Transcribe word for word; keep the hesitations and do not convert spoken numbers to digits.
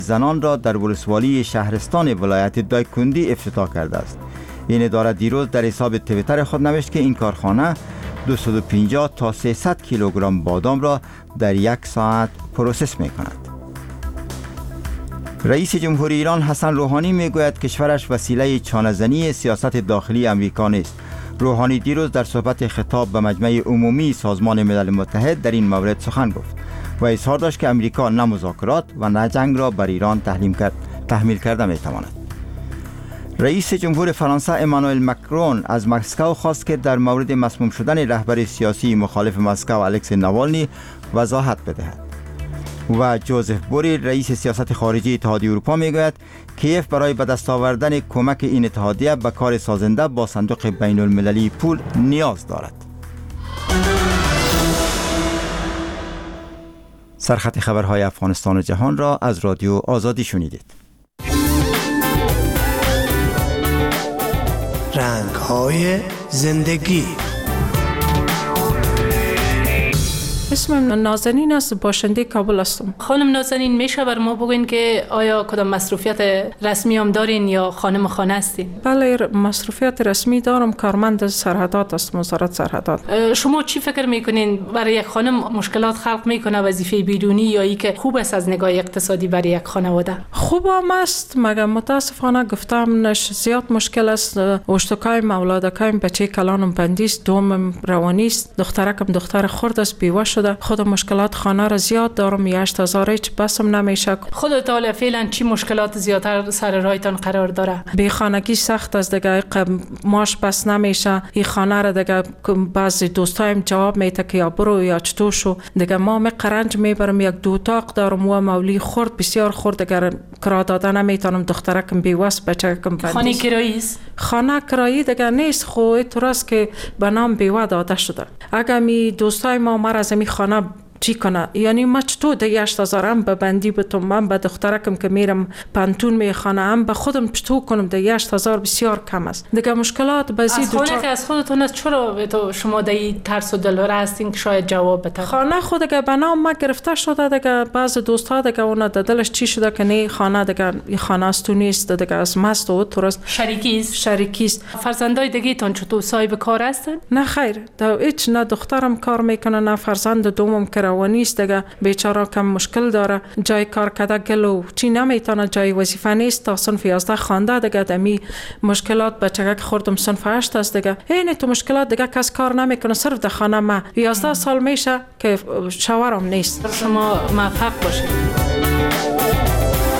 زنان را در ولسوالی شهرستان ولایت دایکندی افتتاح کرده است. این اداره دیروز در حساب توییتر خود نوشت که این کارخانه دویست و پنجاه تا سیصد کیلوگرم بادام را در یک ساعت پروسس می کند. رئیس جمهوری ایران حسن روحانی می گوید کشورش وسیله چانه‌زنی سیاست داخلی امریکا نیست. روحانی دیروز در صحبت خطاب به مجمع عمومی سازمان ملل متحد در این مورد سخن گفت و اظهار داشت که امریکا نه مذاکرات و نه جنگ را بر ایران تحمیل کرد تحمیل کرده می تواند. رئیس جمهور فرانسه امانوئل مکرون از مسکو خواست که در مورد مسموم شدن رهبر سیاسی مخالف مسکو الکسی ناوالنی وضاحت بدهد. و جوزف بوریل رئیس سیاست خارجی اتحادیه اروپا میگوید کیف برای به دست آوردن کمک این اتحادیه به کار سازنده با صندوق بین المللی پول نیاز دارد. سرخط خبرهای افغانستان و جهان را از رادیو آزادی شنیدید. رنگ‌های زندگی. اسمم نازنین است، باشنده کابل هستم. خانم نازنین، میشه بر ما بگوین که آیا کدام مصروفیت رسمی هم دارین یا خانم خانه هستین؟ بله، مصروفیت رسمی دارم، کارمند سرحدات است، وزارت سرحدات. شما چی فکر میکنین برای یک خانم مشکلات خلق میکنه وظیفه بیرونی یا ای که خوب است از نگاه اقتصادی برای یک خانواده؟ خوب هم است، مگر متاسفانه گفتم نش زیاد مشکل است. اشتکایم اولادکایم بچه کلانم بندیست، دومم روانی است، دخترکم دختر خرد است، بیوه شده. خود مشکلات خانه را زیاد دارم، هشت هزار هیچ بسم نمیشه. خودت حالا فعلا چی مشکلات زیادتر سر رایتان قرار داره؟ بی خانگی سخت است دیگه، ماش بس نمیشه. این خانه را دیگه بعضی دوستایم جواب میده که یا برو یا چطور شو. دیگه ما می قرنج میبرم، یک دو اتاق دارم و مولی خرد بسیار خرد، دیگه کرا دادن نمیتونم، دخترکم بیوس، بچه‌کم بندیست. خانه کرایی است؟ خانه کرایی دیگه نیست، خو اعتراض که به نام بیوه داده شده. اگه می دوستای ما مر از می خانه چی کنه، یعنی ما چطور ده هشت هزارم به بندی بتون، من به دخترکم که میرم پانتون می خانه هم به خودم چطور کنم، ده هشت هزار بسیار کم است دیگه. مشکلات بازی دو خانه که از خودتون است، چرا تو شما ده ترس و دلهره هستین که شاید جواب بده؟ خانه خود دیگه به نام ما گرفته شده دیگه، بعض دوستا دیگه اونا ده دلش چی شده که نه خانه دیگه این خانه است تو نیست دیگه، از مست و تو است شریکی است. شریکی است. فرزندای دیگه تون چطور صاحب کار هستن؟ نه خیر، ده هیچ، نه دخترم کار میکنه نه فرزند دومم که و نیست دیگه، بیچاره کم مشکل داره، جای کار کده گلو چی نمیتونه، جای وظیفه نیست، تا صنف یازده خوانده دیگه، دمی مشکلات بچگک خوردم صنف هشت است دیگه. این تو مشکلات دیگه کس کار نمیکنه، صرف در خانه ما یازده سال میشه که شوهرم نیست. شما موفق باشید.